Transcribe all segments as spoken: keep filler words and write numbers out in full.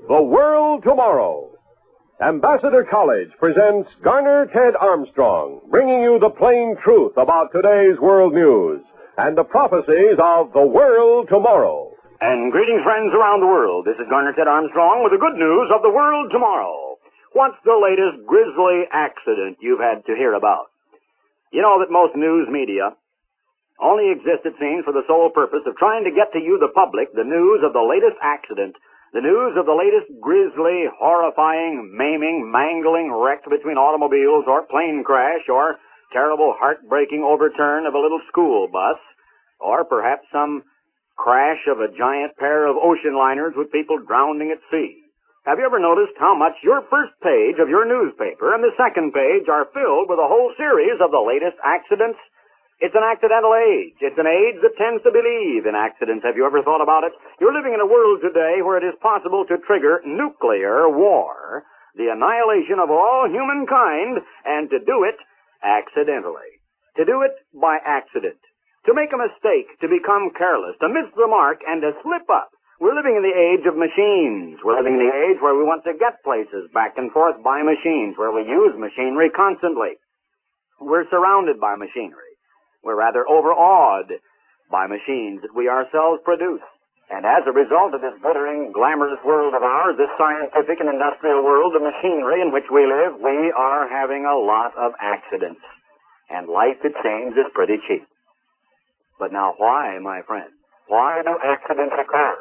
The World Tomorrow. Ambassador College presents Garner Ted Armstrong, bringing you the plain truth about today's world news and the prophecies of the world tomorrow. And greetings, friends around the world. This is Garner Ted Armstrong with the good news of the world tomorrow. What's the latest grisly accident you've had to hear about? You know that most news media only exist, it seems, for the sole purpose of trying to get to you, the public, the news of the latest accident, the news of the latest grisly, horrifying, maiming, mangling wreck between automobiles or plane crash or terrible, heartbreaking overturn of a little school bus or perhaps some crash of a giant pair of ocean liners with people drowning at sea. Have you ever noticed how much your first page of your newspaper and the second page are filled with a whole series of the latest accidents? It's an accidental age. It's an age that tends to believe in accidents. Have you ever thought about it? You're living in a world today where it is possible to trigger nuclear war, the annihilation of all humankind, and to do it accidentally. To do it by accident. To make a mistake, to become careless, to miss the mark, and to slip up. We're living in the age of machines. We're living in the age where we want to get places back and forth by machines, where we use machinery constantly. We're surrounded by machinery. We're rather overawed by machines that we ourselves produce. And as a result of this glittering, glamorous world of ours, this scientific and industrial world of machinery in which we live, we are having a lot of accidents. And life, it seems, is pretty cheap. But now why, my friend? Why do accidents occur?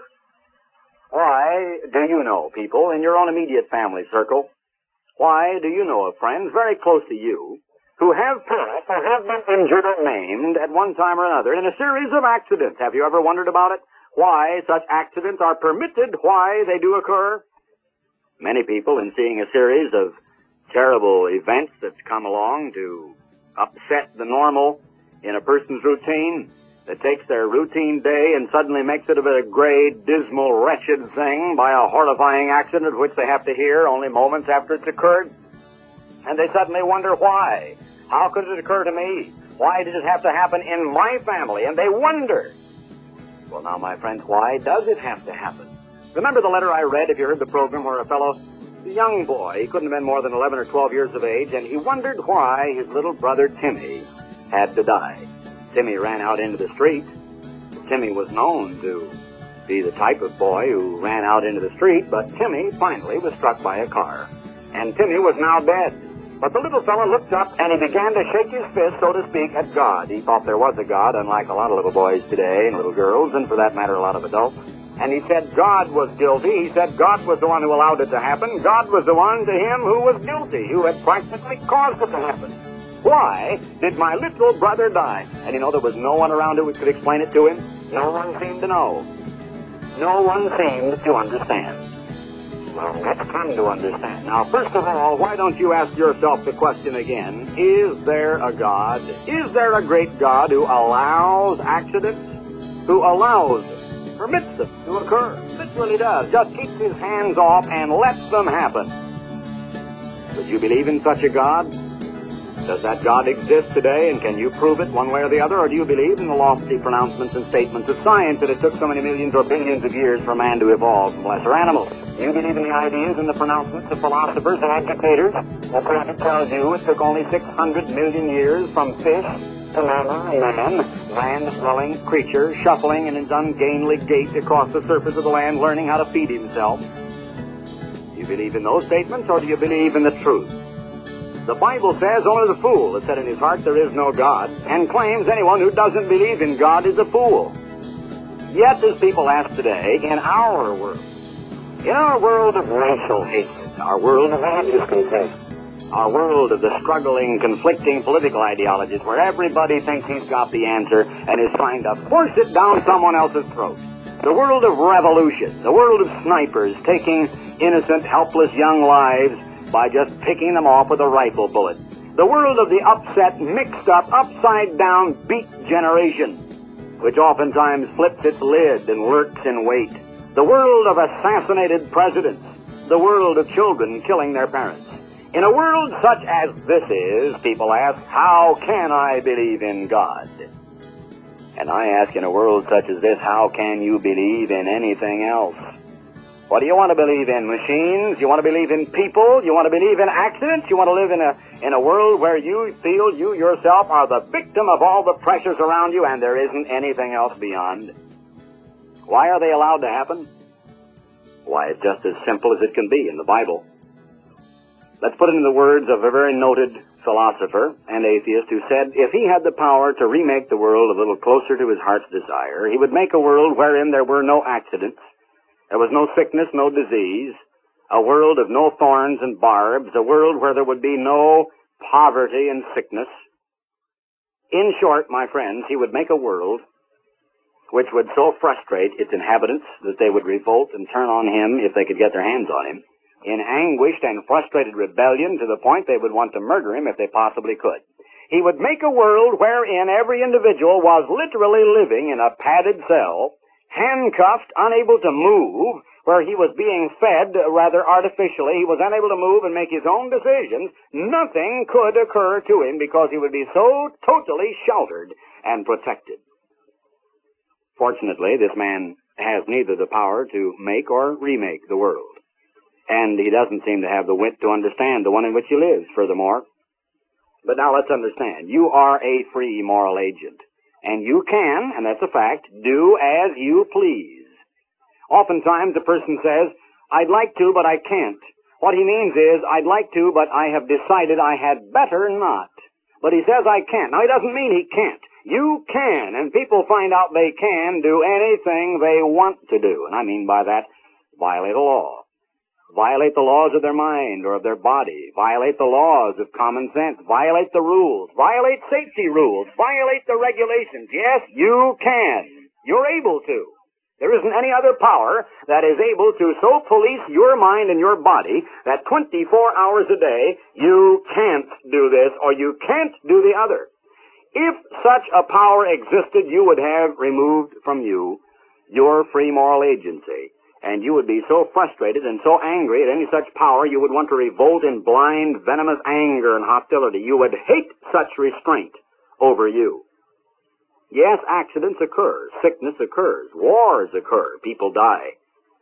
Why do you know people in your own immediate family circle? Why do you know of friends very close to you who have perished or have been injured or maimed at one time or another in a series of accidents? Have you ever wondered about it? Why such accidents are permitted, why they do occur? Many people, in seeing a series of terrible events that's come along to upset the normal in a person's routine, that takes their routine day and suddenly makes it a bit of gray, dismal, wretched thing by a horrifying accident of which they have to hear only moments after it's occurred. And they suddenly wonder why. How could it occur to me? Why did it have to happen in my family? And they wonder. Well, now, my friends, why does it have to happen? Remember the letter I read, if you heard the program, where a fellow, a young boy, he couldn't have been more than eleven or twelve years of age, and he wondered why his little brother Timmy had to die. Timmy ran out into the street. Timmy was known to be the type of boy who ran out into the street, but Timmy finally was struck by a car. And Timmy was now dead. But the little fellow looked up and he began to shake his fist, so to speak, at God. He thought there was a God, unlike a lot of little boys today and little girls, and for that matter, a lot of adults. And he said God was guilty. He said God was the one who allowed it to happen. God was the one to him who was guilty, who had practically caused it to happen. Why did my little brother die? And you know, there was no one around who could explain it to him. No one seemed to know. No one seemed to understand. Well, let's come to understand. Now, first of all, why don't you ask yourself the question again, is there a God? Is there a great God who allows accidents? Who allows them, permits them to occur? Literally does. Just keeps his hands off and lets them happen. Would you believe in such a God? Does that God exist today, and can you prove it one way or the other? Or do you believe in the lofty pronouncements and statements of science that it took so many millions or billions of years for man to evolve from lesser animals? Do you believe in the ideas and the pronouncements of philosophers and educators? That's what it tells you. It took only six hundred million years from fish to mammal and man, land-dwelling creature, shuffling in his ungainly gait across the surface of the land, learning how to feed himself. Do you believe in those statements, or do you believe in the truth? The Bible says only the fool has said in his heart there is no God, and claims anyone who doesn't believe in God is a fool. Yet, as people ask today, in our world, in our world of racial hatred, our world of religious contempt, our world of the struggling, conflicting political ideologies where everybody thinks he's got the answer and is trying to force it down someone else's throat, the world of revolution, the world of snipers taking innocent, helpless young lives by just picking them off with a rifle bullet. The world of the upset, mixed up, upside down, beat generation, which oftentimes flips its lid and lurks in wait. The world of assassinated presidents. The world of children killing their parents. In a world such as this is, people ask, how can I believe in God? And I ask, in a world such as this, how can you believe in anything else? What do you want to believe in? Machines? You want to believe in people? You want to believe in accidents? You want to live in a in a world where you feel you yourself are the victim of all the pressures around you and there isn't anything else beyond? Why are they allowed to happen? Why, it's just as simple as it can be in the Bible. Let's put it in the words of a very noted philosopher and atheist who said, if he had the power to remake the world a little closer to his heart's desire, he would make a world wherein there were no accidents, there was no sickness, no disease, a world of no thorns and barbs, a world where there would be no poverty and sickness. In short, my friends, he would make a world which would so frustrate its inhabitants that they would revolt and turn on him if they could get their hands on him, in anguished and frustrated rebellion to the point they would want to murder him if they possibly could. He would make a world wherein every individual was literally living in a padded cell, handcuffed, unable to move, where he was being fed rather artificially. He was unable to move and make his own decisions. Nothing could occur to him because he would be so totally sheltered and protected. Fortunately, this man has neither the power to make or remake the world. And he doesn't seem to have the wit to understand the one in which he lives, furthermore. But now let's understand. You are a free moral agent. And you can, and that's a fact, do as you please. Oftentimes a person says, I'd like to, but I can't. What he means is, I'd like to, but I have decided I had better not. But he says I can't. Now, he doesn't mean he can't. You can, and people find out they can do anything they want to do. And I mean by that, violate a law. Violate the laws of their mind or of their body. Violate the laws of common sense. Violate the rules. Violate safety rules. Violate the regulations. Yes, you can. You're able to. There isn't any other power that is able to so police your mind and your body that twenty-four hours a day you can't do this or you can't do the other. If such a power existed, you would have removed from you your free moral agency. And you would be so frustrated and so angry at any such power, you would want to revolt in blind, venomous anger and hostility. You would hate such restraint over you. Yes, accidents occur. Sickness occurs. Wars occur. People die.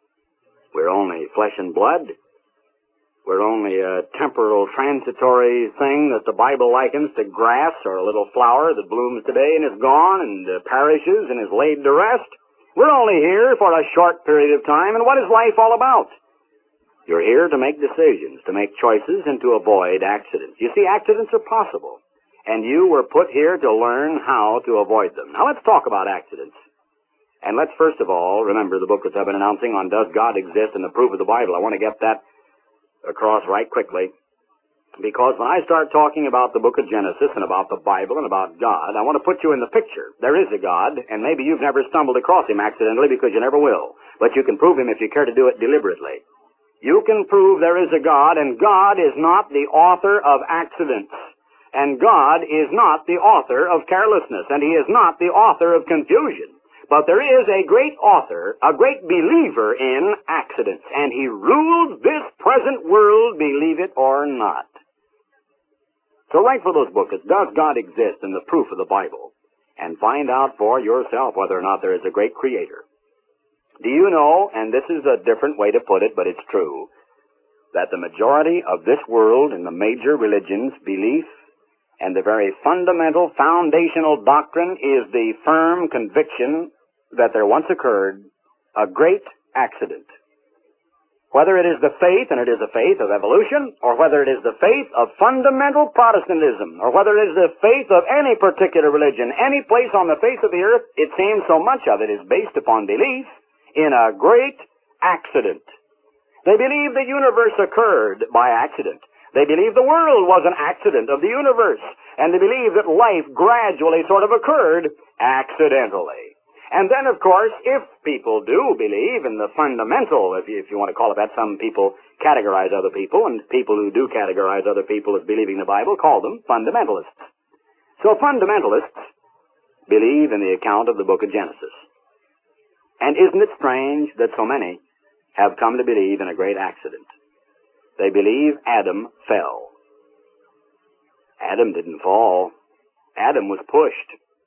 We're only flesh and blood. We're only a temporal, transitory thing that the Bible likens to grass or a little flower that blooms today and is gone and uh, perishes and is laid to rest. We're only here for a short period of time, and what is life all about? You're here to make decisions, to make choices, and to avoid accidents. You see, accidents are possible, and you were put here to learn how to avoid them. Now let's talk about accidents. And let's first of all remember the book that I've been announcing on Does God Exist and the Proof of the Bible. I want to get that across right quickly. Because when I start talking about the book of Genesis and about the Bible and about God, I want to put you in the picture. There is a God, and maybe you've never stumbled across him accidentally because you never will. But you can prove him if you care to do it deliberately. You can prove there is a God, and God is not the author of accidents. And God is not the author of carelessness, and he is not the author of confusion. But there is a great author, a great believer in accidents, and he rules this present world, believe it or not. So write for those books, Does God Exist and the Proof of the Bible, and find out for yourself whether or not there is a great creator. Do you know, and this is a different way to put it, but it's true, that the majority of this world and the major religions' belief and the very fundamental foundational doctrine is the firm conviction that there once occurred a great accident. Whether it is the faith, and it is a faith of evolution, or whether it is the faith of fundamental Protestantism, or whether it is the faith of any particular religion, any place on the face of the earth, it seems so much of it is based upon belief in a great accident. They believe the universe occurred by accident. They believe the world was an accident of the universe, and they believe that life gradually sort of occurred accidentally. And then, of course, if people do believe in the fundamental, if you, if you want to call it that, some people categorize other people, and people who do categorize other people as believing the Bible call them fundamentalists. So fundamentalists believe in the account of the book of Genesis. And isn't it strange that so many have come to believe in a great accident? They believe Adam fell. Adam didn't fall. Adam was pushed.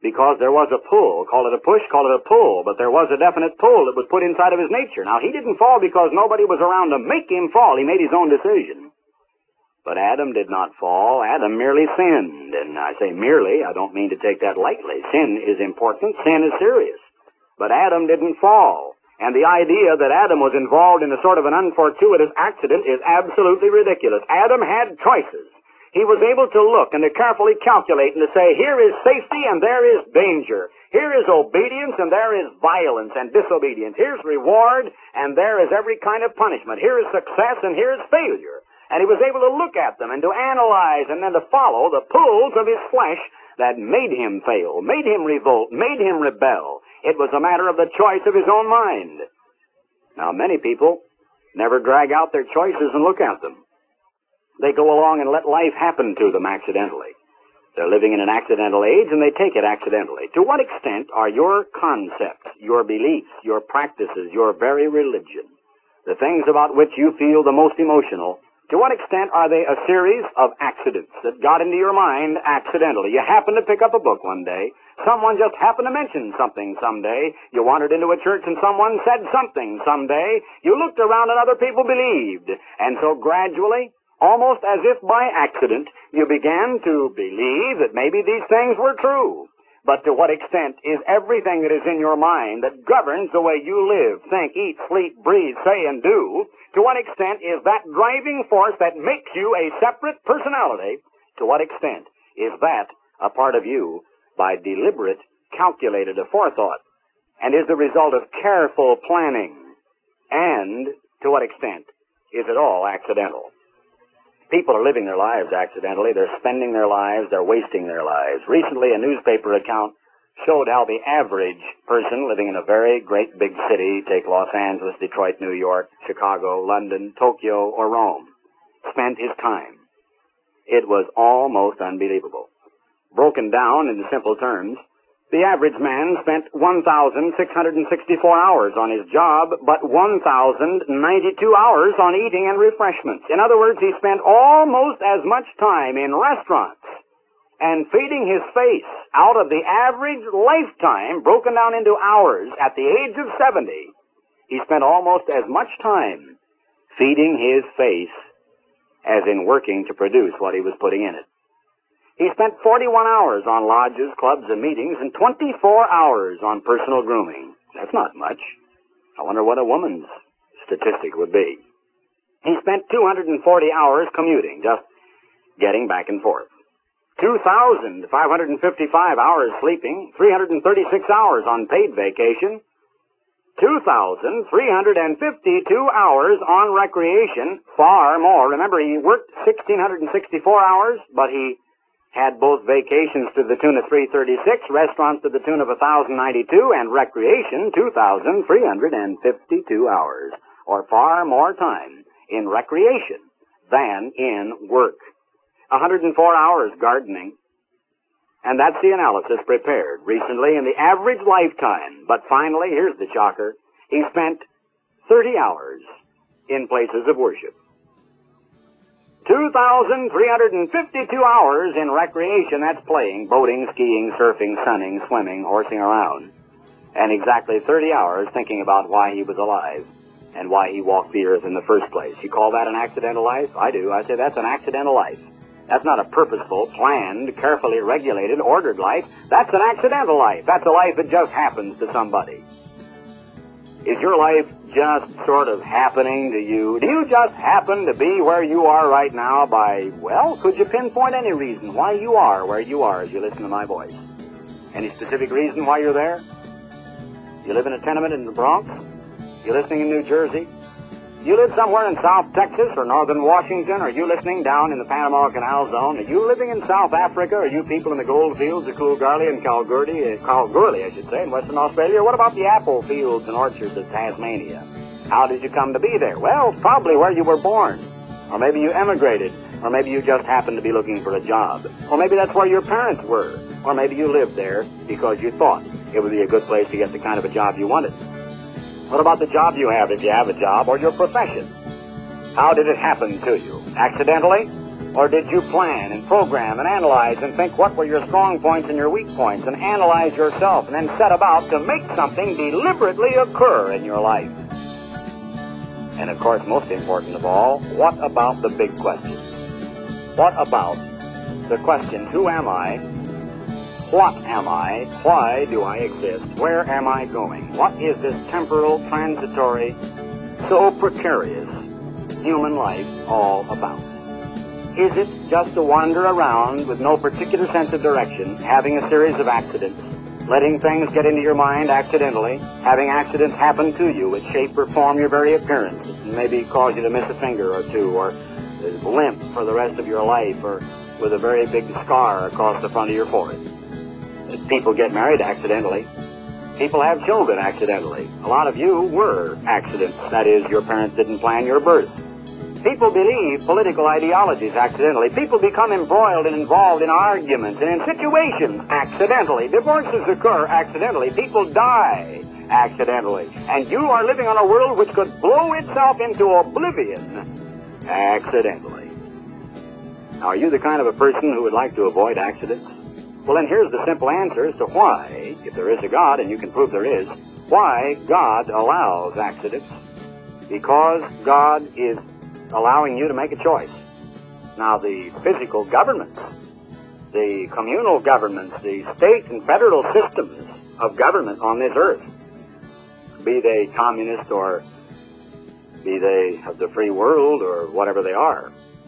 because there was a pull. Call it a push, call it a pull, but there was a definite pull that was put inside of his nature. Now, he didn't fall because nobody was around to make him fall. He made his own decision. But Adam did not fall. Adam merely sinned. And I say merely, I don't mean to take that lightly. Sin is important. Sin is serious. But Adam didn't fall. And the idea that Adam was involved in a sort of an unfortuitous accident is absolutely ridiculous. Adam had choices. He was able to look and to carefully calculate and to say, here is safety and there is danger. Here is obedience and there is violence and disobedience. Here's reward and there is every kind of punishment. Here is success and here is failure. And he was able to look at them and to analyze and then to follow the pulls of his flesh that made him fail, made him revolt, made him rebel. It was a matter of the choice of his own mind. Now, many people never drag out their choices and look at them. They go along and let life happen to them accidentally. They're living in an accidental age, and they take it accidentally. To what extent are your concepts, your beliefs, your practices, your very religion, the things about which you feel the most emotional, to what extent are they a series of accidents that got into your mind accidentally? You happened to pick up a book one day. Someone just happened to mention something someday. You wandered into a church and someone said something someday. You looked around and other people believed. And so gradually, almost as if by accident, you began to believe that maybe these things were true. But to what extent is everything that is in your mind that governs the way you live, think, eat, sleep, breathe, say, and do, to what extent is that driving force that makes you a separate personality, to what extent is that a part of you by deliberate, calculated forethought, and is the result of careful planning? And to what extent is it all accidental? People are living their lives accidentally. They're spending their lives. They're wasting their lives. Recently, a newspaper account showed how the average person living in a very great big city, take Los Angeles, Detroit, New York, Chicago, London, Tokyo, or Rome, spent his time. It was almost unbelievable. Broken down into simple terms, the average man spent one thousand six hundred sixty-four hours on his job, but one thousand ninety-two hours on eating and refreshments. In other words, he spent almost as much time in restaurants and feeding his face out of the average lifetime, broken down into hours, at the age of seventy. He spent almost as much time feeding his face as in working to produce what he was putting in it. He spent forty-one hours on lodges, clubs, and meetings, and twenty-four hours on personal grooming. That's not much. I wonder what a woman's statistic would be. He spent two hundred forty hours commuting, just getting back and forth. two thousand five hundred fifty-five hours sleeping, three hundred thirty-six hours on paid vacation, two thousand three hundred fifty-two hours on recreation, far more. Remember, he worked one thousand six hundred sixty-four hours, but he had both vacations to the tune of three hundred thirty-six, restaurants to the tune of one thousand ninety-two, and recreation two thousand three hundred fifty-two hours, or far more time in recreation than in work. one hundred four hours gardening, and that's the analysis prepared recently in the average lifetime. But finally, here's the shocker, he spent thirty hours in places of worship. two thousand three hundred fifty-two hours in recreation, that's playing, boating, skiing, surfing, sunning, swimming, horsing around. And exactly thirty hours thinking about why he was alive and why he walked the earth in the first place. You call that an accidental life? I do. I say that's an accidental life. That's not a purposeful, planned, carefully regulated, ordered life. That's an accidental life. That's a life that just happens to somebody. Is your life just sort of happening to you? Do you just happen to be where you are right now by, well, could you pinpoint any reason why you are where you are as you listen to my voice? Any specific reason why you're there? You live in a tenement in the Bronx? You listening in New Jersey? You live somewhere in South Texas or northern Washington? Are you listening down in the Panama Canal Zone? Are you living in South Africa? Are you people in the gold fields of Coolgardie and Kalgoorlie, uh, Kalgoorlie, I should say, in Western Australia? Or what about the apple fields and orchards of Tasmania? How did you come to be there? Well, probably where you were born. Or maybe you emigrated. Or maybe you just happened to be looking for a job. Or maybe that's where your parents were. Or maybe you lived there because you thought it would be a good place to get the kind of a job you wanted. What about the job you have, if you have a job, or your profession? How did it happen to you? Accidentally? Or did you plan and program and analyze and think what were your strong points and your weak points and analyze yourself and then set about to make something deliberately occur in your life? And of course, most important of all, what about the big question? What about the question, who am I? What am I? Why do I exist? Where am I going? What is this temporal, transitory, so precarious human life all about? Is it just to wander around with no particular sense of direction, having a series of accidents, letting things get into your mind accidentally, having accidents happen to you which shape or form your very appearance, and maybe cause you to miss a finger or two, or limp for the rest of your life, or with a very big scar across the front of your forehead? People get married accidentally. People have children accidentally. A lot of you were accidents. That is, your parents didn't plan your birth. People believe political ideologies accidentally. People become embroiled and involved in arguments and in situations accidentally. Divorces occur accidentally. People die accidentally. And you are living on a world which could blow itself into oblivion accidentally. Now, are you the kind of a person who would like to avoid accidents? Well, then here's the simple answer as to why, if there is a God, and you can prove there is, why God allows accidents. Because God is allowing you to make a choice. Now, the physical governments, the communal governments, the state and federal systems of government on this earth, be they communist or be they of the free world or whatever they are,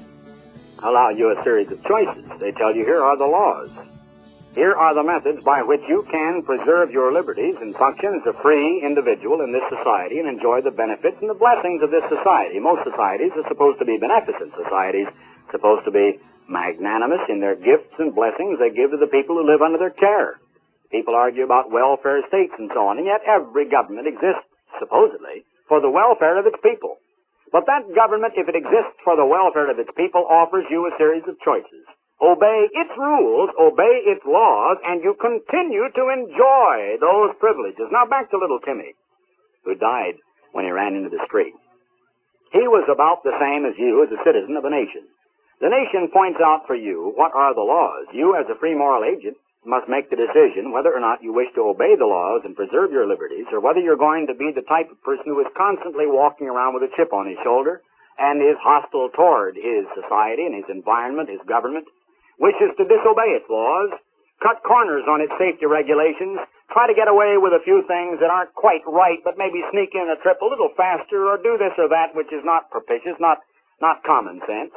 allow you a series of choices. They tell you, here are the laws. Here are the methods by which you can preserve your liberties and function as a free individual in this society and enjoy the benefits and the blessings of this society. Most societies are supposed to be beneficent societies, supposed to be magnanimous in their gifts and blessings they give to the people who live under their care. People argue about welfare states and so on, and yet every government exists, supposedly, for the welfare of its people. But that government, if it exists for the welfare of its people, offers you a series of choices. Obey its rules, obey its laws, and you continue to enjoy those privileges. Now back to little Timmy, who died when he ran into the street. He was about the same as you as a citizen of a nation. The nation points out for you what are the laws. You, as a free moral agent, must make the decision whether or not you wish to obey the laws and preserve your liberties, or whether you're going to be the type of person who is constantly walking around with a chip on his shoulder and is hostile toward his society and his environment, his government, wishes to disobey its laws, cut corners on its safety regulations, try to get away with a few things that aren't quite right, but maybe sneak in a trip a little faster, or do this or that which is not propitious, not, not common sense.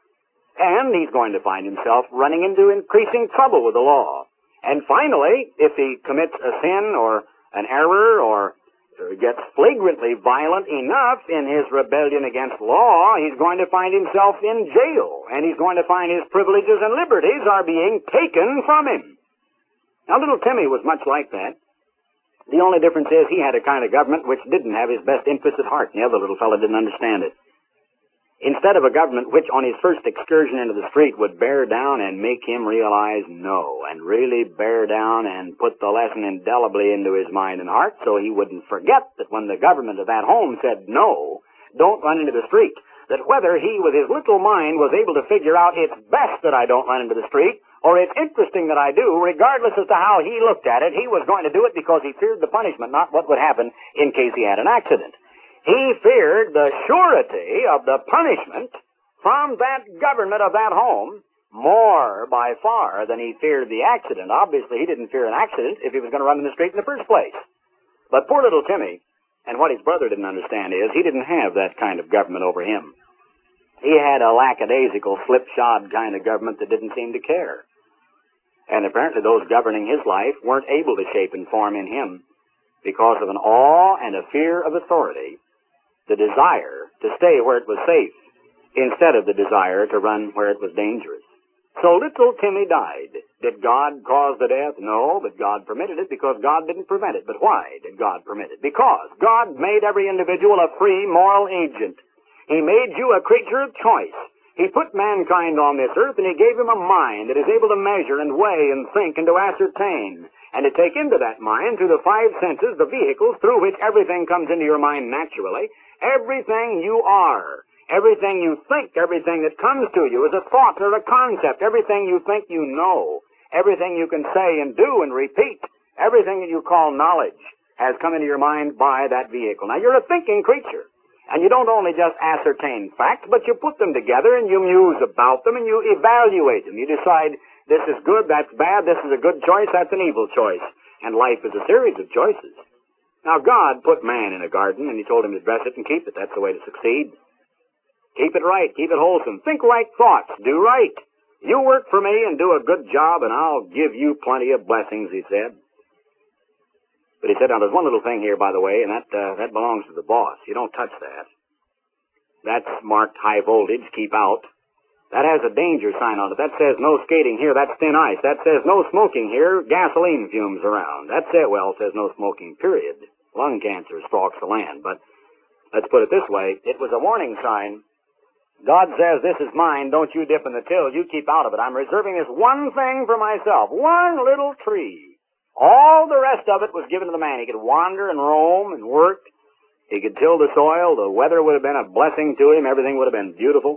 And he's going to find himself running into increasing trouble with the law. And finally, if he commits a sin or an error or gets flagrantly violent enough in his rebellion against law, he's going to find himself in jail, and he's going to find his privileges and liberties are being taken from him. Now, little Timmy was much like that. The only difference is he had a kind of government which didn't have his best interest at heart, and the other little fellow didn't understand it. Instead of a government which on his first excursion into the street would bear down and make him realize no, and really bear down and put the lesson indelibly into his mind and heart so he wouldn't forget that when the government of that home said no, don't run into the street, that whether he with his little mind was able to figure out it's best that I don't run into the street, or it's interesting that I do, regardless as to how he looked at it, he was going to do it because he feared the punishment, not what would happen in case he had an accident. He feared the surety of the punishment from that government of that home more by far than he feared the accident. Obviously, he didn't fear an accident if he was going to run in the street in the first place. But poor little Timmy, and what his brother didn't understand is he didn't have that kind of government over him. He had a lackadaisical, slipshod kind of government that didn't seem to care. And apparently those governing his life weren't able to shape and form in him because of an awe and a fear of authority, the desire to stay where it was safe instead of the desire to run where it was dangerous. So little Timmy died. Did God cause the death? No, but God permitted it because God didn't prevent it. But why did God permit it? Because God made every individual a free moral agent. He made you a creature of choice. He put mankind on this earth and he gave him a mind that is able to measure and weigh and think and to ascertain and to take into that mind through the five senses, the vehicles through which everything comes into your mind naturally. Everything you are Everything you think, everything that comes to you is a thought or a concept. Everything you think you know, everything you can say and do and repeat, everything that you call knowledge has come into your mind by that vehicle. Now, you're a thinking creature, and you don't only just ascertain facts, but you put them together and you muse about them and you evaluate them. You decide this is good, that's bad, this is a good choice, that's an evil choice. And life is a series of choices. Now, God put man in a garden, and he told him to dress it and keep it. That's the way to succeed. Keep it right. Keep it wholesome. Think right thoughts. Do right. You work for me and do a good job, and I'll give you plenty of blessings, he said. But he said, now, there's one little thing here, by the way, and that uh, that belongs to the boss. You don't touch that. That's marked high voltage. Keep out. That has a danger sign on it. That says no skating here. That's thin ice. That says no smoking here. Gasoline fumes around. That's it. Well, it says no smoking, period. Lung cancer stalks the land. But let's put it this way. It was a warning sign. God says, this is mine. Don't you dip in the till. You keep out of it. I'm reserving this one thing for myself. One little tree. All the rest of it was given to the man. He could wander and roam and work. He could till the soil. The weather would have been a blessing to him. Everything would have been beautiful.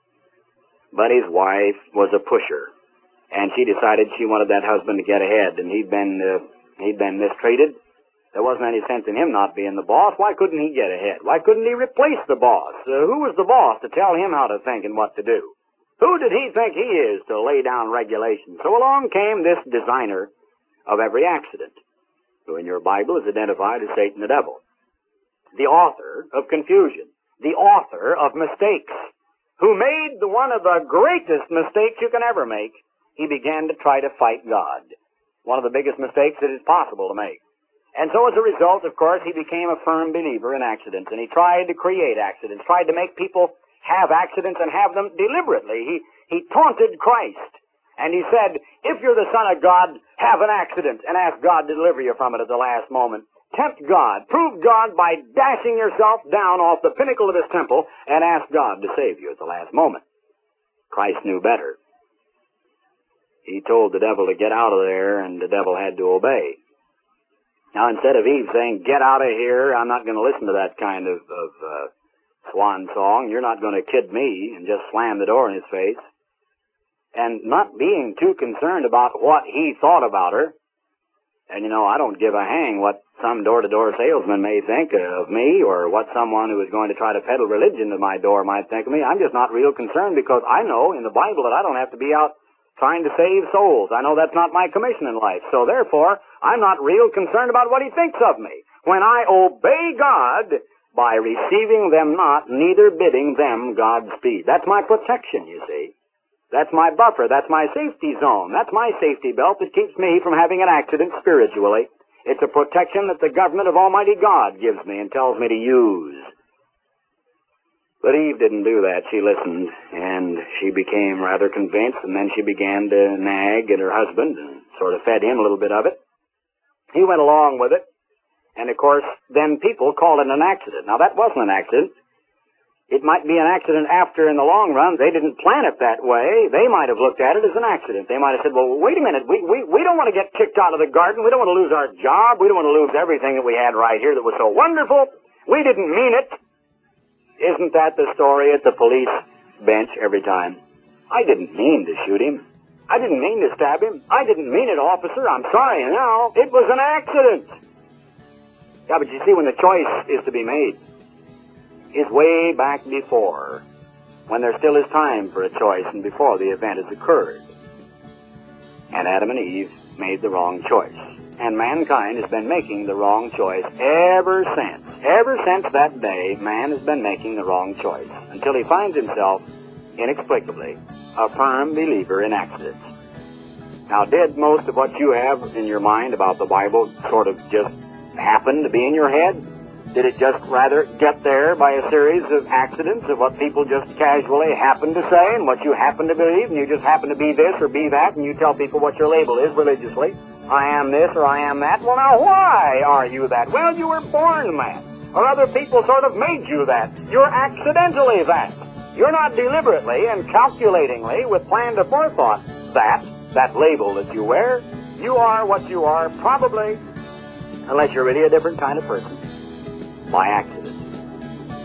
But his wife was a pusher, and she decided she wanted that husband to get ahead, and he'd been uh, he'd been mistreated. There wasn't any sense in him not being the boss. Why couldn't he get ahead? Why couldn't he replace the boss? Uh, who was the boss to tell him how to think and what to do? Who did he think he is to lay down regulations? So along came this designer of every accident, who in your Bible is identified as Satan the devil, the author of confusion, the author of mistakes, who made the one of the greatest mistakes you can ever make. He began to try to fight God. One of the biggest mistakes that is possible to make. And so as a result, of course, he became a firm believer in accidents, and he tried to create accidents, tried to make people have accidents and have them deliberately. He, he taunted Christ, and he said, if you're the Son of God, have an accident and ask God to deliver you from it at the last moment. Tempt God. Prove God by dashing yourself down off the pinnacle of his temple and ask God to save you at the last moment. Christ knew better. He told the devil to get out of there, and the devil had to obey. Now, instead of Eve saying, get out of here, I'm not going to listen to that kind of, of uh, swan song. You're not going to kid me, and just slam the door in his face. And not being too concerned about what he thought about her. And, you know, I don't give a hang what some door-to-door salesman may think of me, or what someone who is going to try to peddle religion to my door might think of me. I'm just not real concerned, because I know in the Bible that I don't have to be out trying to save souls. I know that's not my commission in life. So therefore, I'm not real concerned about what he thinks of me. When I obey God by receiving them not, neither bidding them Godspeed. That's my protection, you see. That's my buffer. That's my safety zone. That's my safety belt that keeps me from having an accident spiritually. It's a protection that the government of Almighty God gives me and tells me to use. But Eve didn't do that. She listened, and she became rather convinced, and then she began to nag at her husband and sort of fed him a little bit of it. He went along with it, and of course, then people called it an accident. Now, that wasn't an accident. It might be an accident after, in the long run, they didn't plan it that way. They might have looked at it as an accident. They might have said, well, wait a minute, we, we, we don't want to get kicked out of the garden. We don't want to lose our job. We don't want to lose everything that we had right here that was so wonderful. We didn't mean it. Isn't that the story at the police bench every time? I didn't mean to shoot him. I didn't mean to stab him. I didn't mean it, officer. I'm sorry now. It was an accident. Yeah, but you see, when the choice is to be made, is way back before, when there still is time for a choice and before the event has occurred. And Adam and Eve made the wrong choice. And mankind has been making the wrong choice ever since. Ever since that day, man has been making the wrong choice, until he finds himself, inexplicably, a firm believer in accidents. Now, did most of what you have in your mind about the Bible sort of just happen to be in your head? Did it just rather get there by a series of accidents of what people just casually happen to say and what you happen to believe, and you just happen to be this or be that, and you tell people what your label is religiously? I am this or I am that. Well, now, why are you that? Well, you were born that. Or other people sort of made you that. You're accidentally that. You're not deliberately and calculatingly, with plan to forethought, that, that label that you wear. You are what you are, probably, unless you're really a different kind of person, by accident.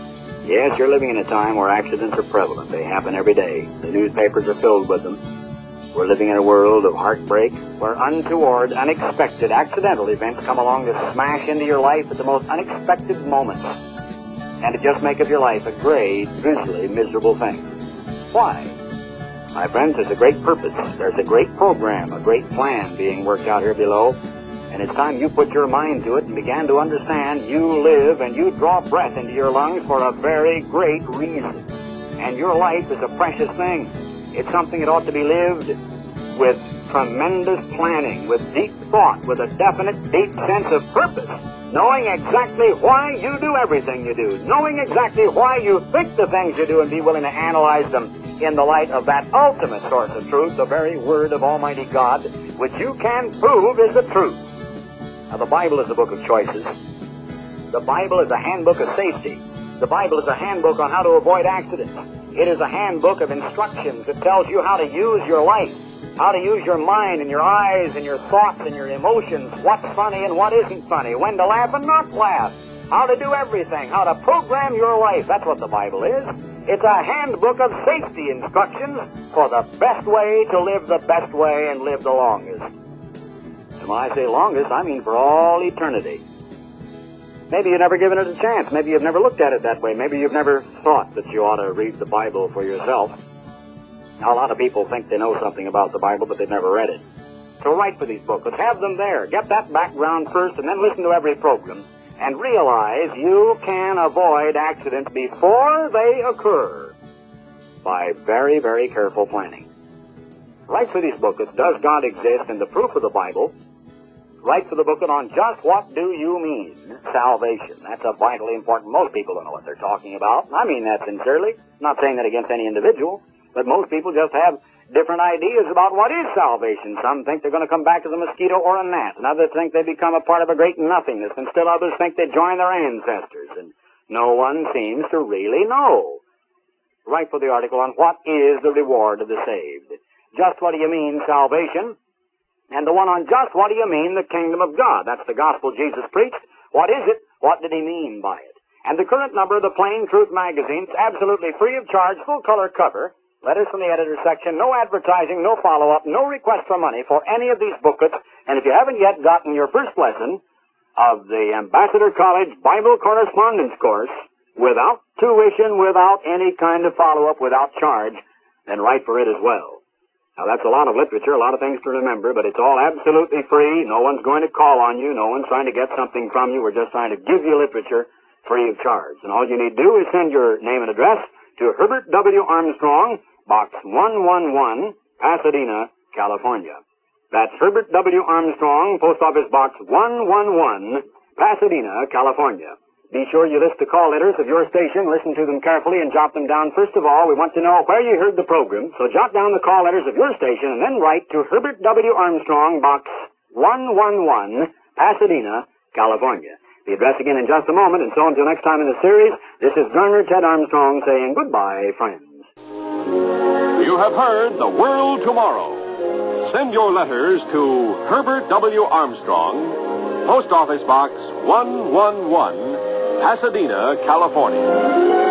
Yes, you're living in a time where accidents are prevalent. They happen every day. The newspapers are filled with them. We're living in a world of heartbreak where untoward, unexpected, accidental events come along to smash into your life at the most unexpected moments and to just make of your life a gray, drizzly, miserable thing. Why? My friends, there's a great purpose. There's a great program, a great plan being worked out here below. And it's time you put your mind to it and began to understand you live and you draw breath into your lungs for a very great reason. And your life is a precious thing. It's something that ought to be lived with tremendous planning, with deep thought, with a definite, deep sense of purpose, knowing exactly why you do everything you do, knowing exactly why you think the things you do and be willing to analyze them in the light of that ultimate source of truth, the very Word of Almighty God, which you can prove is the truth. Now, the Bible is a book of choices. The Bible is a handbook of safety. The Bible is a handbook on how to avoid accidents. It is a handbook of instructions that tells you how to use your life, how to use your mind and your eyes and your thoughts and your emotions, what's funny and what isn't funny, when to laugh and not laugh, how to do everything, how to program your life. That's what the Bible is. It's a handbook of safety instructions for the best way to live the best way and live the longest. And when I say longest, I mean for all eternity. Maybe you've never given it a chance. Maybe you've never looked at it that way. Maybe you've never thought that you ought to read the Bible for yourself. Now, a lot of people think they know something about the Bible, but they've never read it. So write for these booklets. Have them there. Get that background first, and then listen to every program. And realize you can avoid accidents before they occur by very, very careful planning. Write for these booklets. Does God exist? And the proof of the Bible. Write for the booklet on just what do you mean salvation. That's a vitally important. Most people don't know what they're talking about. I mean that sincerely. I'm not saying that against any individual, but most people just have different ideas about what is salvation. Some think they're going to come back as a mosquito or a gnat, and others think they become a part of a great nothingness, and still others think they join their ancestors, and no one seems to really know. Write for the article on what is the reward of the saved. Just what do you mean salvation? And the one on just what do you mean the kingdom of God? That's the gospel Jesus preached. What is it? What did he mean by it? And the current number of the Plain Truth magazine, it's absolutely free of charge, full color cover. Letters from the editor's section, no advertising, no follow-up, no request for money for any of these booklets. And if you haven't yet gotten your first lesson of the Ambassador College Bible Correspondence Course without tuition, without any kind of follow-up, without charge, then write for it as well. Now, that's a lot of literature, a lot of things to remember, but it's all absolutely free. No one's going to call on you. No one's trying to get something from you. We're just trying to give you literature free of charge. And all you need to do is send your name and address to Herbert W. Armstrong, Box one one one, Pasadena, California. That's Herbert W. Armstrong, Post Office Box one one one, Pasadena, California. Be sure you list the call letters of your station, listen to them carefully, and jot them down. First of all, we want to know where you heard the program, so jot down the call letters of your station and then write to Herbert W. Armstrong, Box one one one, Pasadena, California. The address again in just a moment, and so until next time in the series, this is Garner Ted Armstrong saying goodbye, friends. You have heard The World Tomorrow. Send your letters to Herbert W. Armstrong, Post Office Box one one one, Pasadena, California.